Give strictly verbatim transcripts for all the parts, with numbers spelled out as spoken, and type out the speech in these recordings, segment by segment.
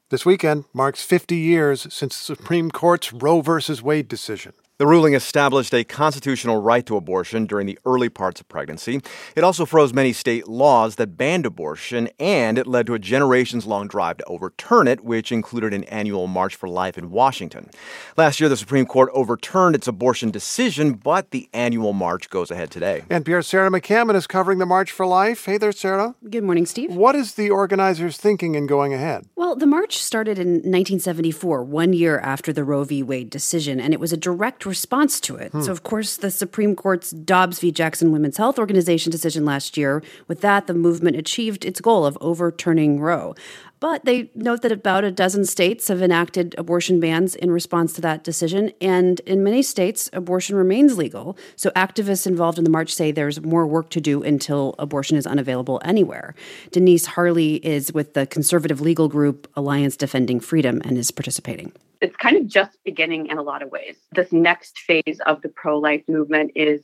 This weekend marks fifty years since the Supreme Court's Roe v. Wade decision. The ruling established a constitutional right to abortion during the early parts of pregnancy. It also froze many state laws that banned abortion, and it led to a generations-long drive to overturn it, which included an annual March for Life in Washington. Last year, the Supreme Court overturned its abortion decision, but the annual march goes ahead today. N P R's Sarah McCammon is covering the March for Life. Hey there, Sarah. Good morning, Steve. What is the organizers thinking in going ahead? Well, the march started in nineteen seventy-four, one year after the Roe v. Wade decision, and it was a direct response to it. Hmm. So, of course, the Supreme Court's Dobbs v. Jackson Women's Health Organization decision last year, with that, the movement achieved its goal of overturning Roe. But they note that about a dozen states have enacted abortion bans in response to that decision, and in many states, abortion remains legal. So activists involved in the march say there's more work to do until abortion is unavailable anywhere. Denise Harley is with the conservative legal group Alliance Defending Freedom and is participating. It's kind of just beginning in a lot of ways. This next phase of the pro-life movement is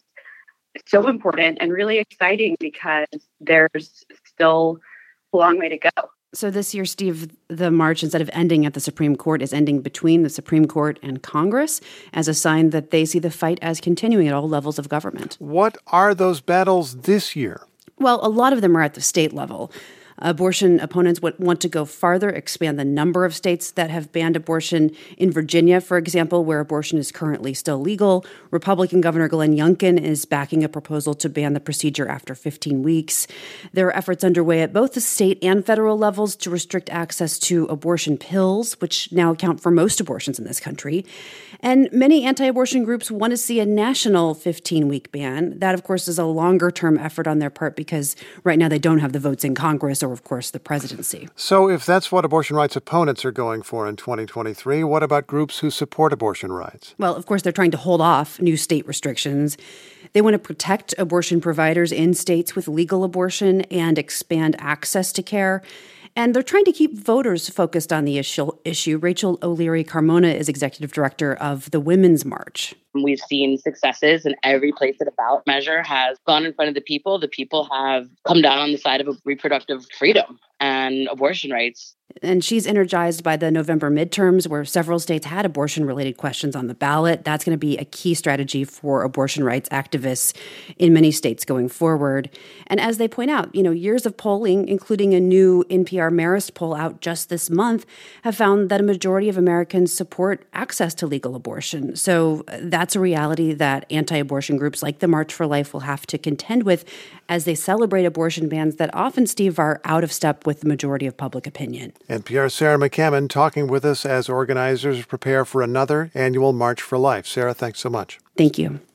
so important and really exciting because there's still a long way to go. So this year, Steve, the march, instead of ending at the Supreme Court, is ending between the Supreme Court and Congress as a sign that they see the fight as continuing at all levels of government. What are those battles this year? Well, a lot of them are at the state level. Abortion opponents would want to go farther, expand the number of states that have banned abortion. In Virginia, for example, where abortion is currently still legal, Republican Governor Glenn Youngkin is backing a proposal to ban the procedure after fifteen weeks. There are efforts underway at both the state and federal levels to restrict access to abortion pills, which now account for most abortions in this country. And many anti-abortion groups want to see a national fifteen-week ban. That, of course, is a longer-term effort on their part because right now they don't have the votes in Congress or, of course, the presidency. So if that's what abortion rights opponents are going for in twenty twenty-three, what about groups who support abortion rights? Well, of course, they're trying to hold off new state restrictions. They want to protect abortion providers in states with legal abortion and expand access to care. And they're trying to keep voters focused on the issue. issue. Rachel O'Leary Carmona is executive director of the Women's March. We've seen successes in every place that a ballot measure has gone in front of the people. The people have come down on the side of reproductive freedom and abortion rights. And she's energized by the November midterms, where several states had abortion-related questions on the ballot. That's going to be a key strategy for abortion rights activists in many states going forward. And as they point out, you know, years of polling, including a new N P R Marist poll out just this month, have found that a majority of Americans support access to legal abortion. So that's a reality that anti-abortion groups like the March for Life will have to contend with as they celebrate abortion bans that often, Steve, are out of step with the majority of public opinion. N P R's Sarah McCammon talking with us as organizers prepare for another annual March for Life. Sarah, thanks so much. Thank you.